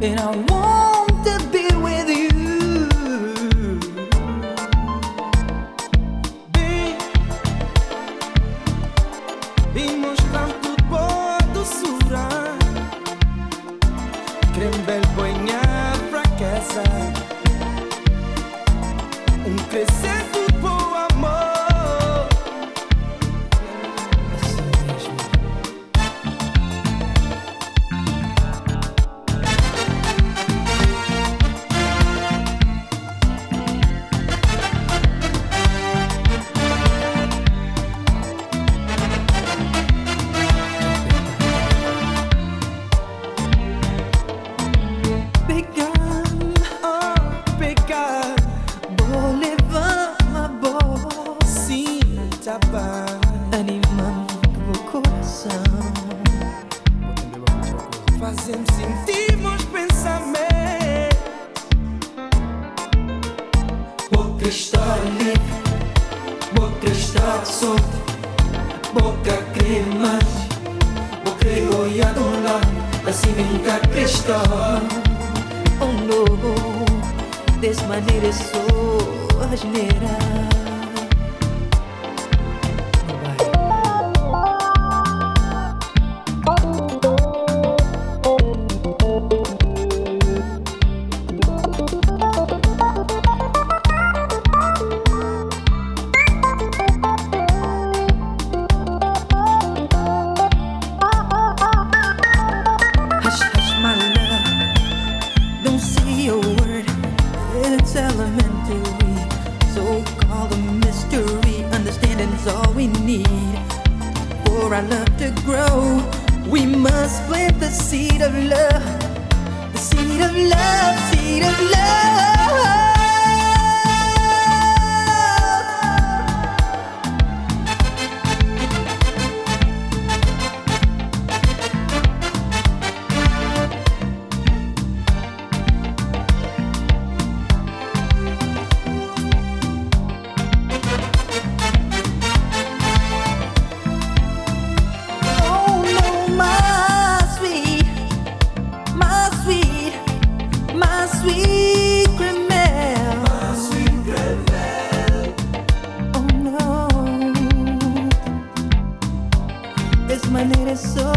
and I want to be with you. Bem mostrando boa doçura, creme banha fraqueza, crescendo por amor. Assim mesmo. Animando o coração, fazendo sentir meus pensamentos. Boca está livre, boca está solta, boca crema, boca olhando lá, assim nunca cristã. Oh no, dessa maneira sou asneira. It's elementary, so call the mystery. Understanding's all we need for our love to grow. We must plant the seed of love, the seed of love, seed of love. Sweet caramel, my sweet caramel. Oh no, this manera es so